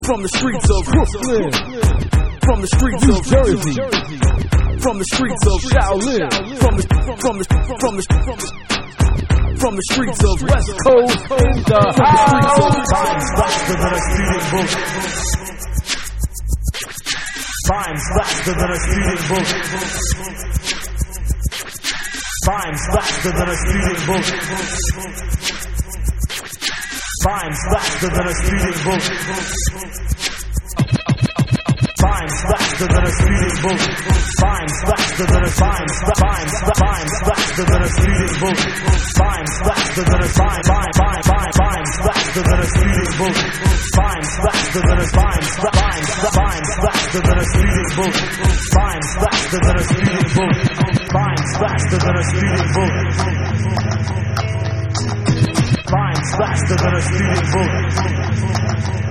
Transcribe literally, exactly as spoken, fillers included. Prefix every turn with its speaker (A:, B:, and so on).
A: From the streets of Brooklyn, from the streets of Jersey, from the streets of Shaolin, from the from the from the from the from the streets of West Coast, in the house.
B: Time's faster than a speeding bullet. Time's faster than a speeding bullet. Time's faster than a speeding bullet. Time's faster than a speeding bullet. Time's faster than a speeding bullet. Time's faster than a time's time's time's faster than a speeding bullet. Time's faster than a time time time time time's faster than a speeding bullet. Time's faster than a time's time's time's faster than a speeding bullet. Time's faster than a speeding bullet. Time's faster than a speeding bullet. Time's faster than a speeding bullet.